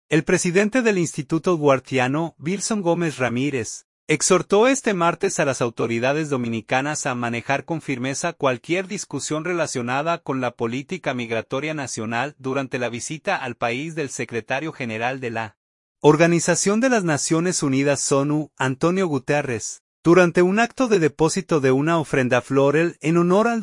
El presidente del Instituto Duartiano, Wilson Gómez Ramírez, exhortó este martes a las autoridades dominicanas a manejar con firmeza cualquier discusión relacionada con la política migratoria nacional durante la visita al país del secretario general de la Organización de las Naciones Unidas ONU, Antonio Guterres, durante un acto de depósito de una ofrenda floral en honor al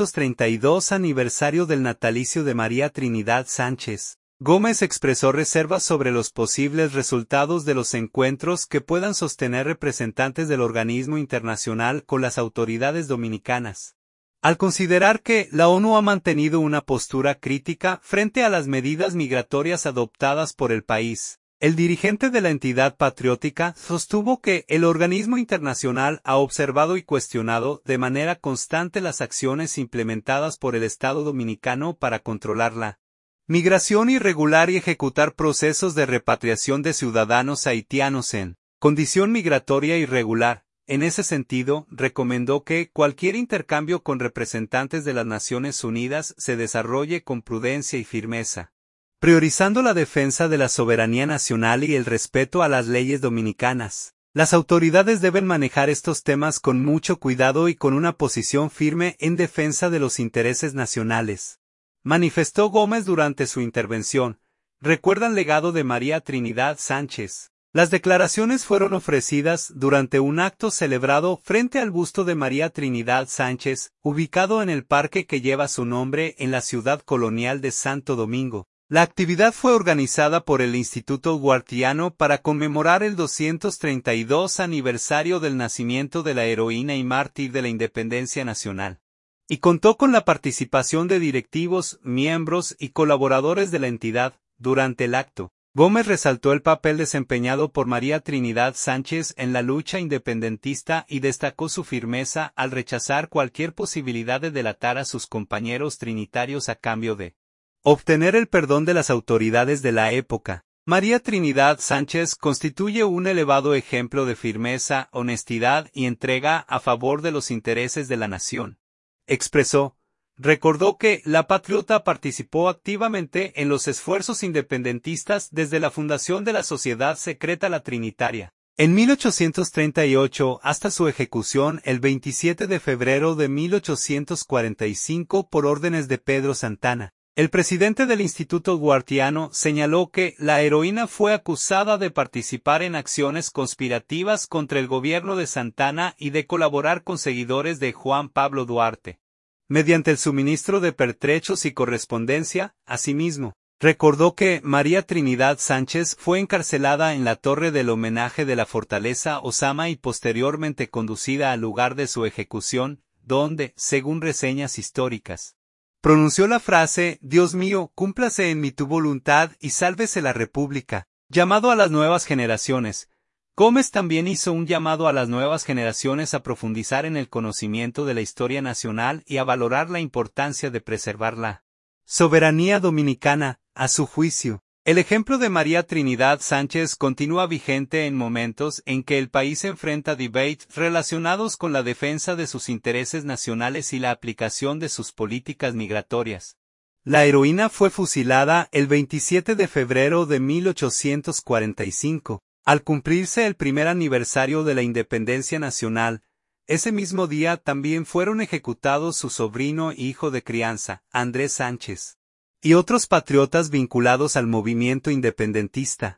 232 aniversario del natalicio de María Trinidad Sánchez. Gómez expresó reservas sobre los posibles resultados de los encuentros que puedan sostener representantes del organismo internacional con las autoridades dominicanas. Al considerar que la ONU ha mantenido una postura crítica frente a las medidas migratorias adoptadas por el país, el dirigente de la entidad patriótica sostuvo que el organismo internacional ha observado y cuestionado de manera constante las acciones implementadas por el Estado dominicano para controlarla migración irregular y ejecutar procesos de repatriación de ciudadanos haitianos en condición migratoria irregular. En ese sentido, recomendó que cualquier intercambio con representantes de las Naciones Unidas se desarrolle con prudencia y firmeza, priorizando la defensa de la soberanía nacional y el respeto a las leyes dominicanas. Las autoridades deben manejar estos temas con mucho cuidado y con una posición firme en defensa de los intereses nacionales, manifestó Gómez durante su intervención. Recuerdan legado de María Trinidad Sánchez. Las declaraciones fueron ofrecidas durante un acto celebrado frente al busto de María Trinidad Sánchez, ubicado en el parque que lleva su nombre en la ciudad colonial de Santo Domingo. La actividad fue organizada por el Instituto Duartiano para conmemorar el 232 aniversario del nacimiento de la heroína y mártir de la independencia nacional, y contó con la participación de directivos, miembros y colaboradores de la entidad. Durante el acto, Gómez resaltó el papel desempeñado por María Trinidad Sánchez en la lucha independentista y destacó su firmeza al rechazar cualquier posibilidad de delatar a sus compañeros trinitarios a cambio de obtener el perdón de las autoridades de la época. María Trinidad Sánchez constituye un elevado ejemplo de firmeza, honestidad y entrega a favor de los intereses de la nación. Expresó. Recordó que la patriota participó activamente en los esfuerzos independentistas desde la fundación de la Sociedad Secreta La Trinitaria, en 1838 hasta su ejecución el 27 de febrero de 1845 por órdenes de Pedro Santana. El presidente del Instituto Duartiano señaló que la heroína fue acusada de participar en acciones conspirativas contra el gobierno de Santana y de colaborar con seguidores de Juan Pablo Duarte, mediante el suministro de pertrechos y correspondencia. Asimismo, recordó que María Trinidad Sánchez fue encarcelada en la torre del homenaje de la fortaleza Osama y posteriormente conducida al lugar de su ejecución, donde, según reseñas históricas, pronunció la frase: «Dios mío, cúmplase en mí tu voluntad y sálvese la República», llamado a las nuevas generaciones. Gómez también hizo un llamado a las nuevas generaciones a profundizar en el conocimiento de la historia nacional y a valorar la importancia de preservar la soberanía dominicana. A su juicio, el ejemplo de María Trinidad Sánchez continúa vigente en momentos en que el país enfrenta debates relacionados con la defensa de sus intereses nacionales y la aplicación de sus políticas migratorias. La heroína fue fusilada el 27 de febrero de 1845. Al cumplirse el primer aniversario de la independencia nacional, ese mismo día también fueron ejecutados su sobrino y hijo de crianza, Andrés Sánchez, y otros patriotas vinculados al movimiento independentista.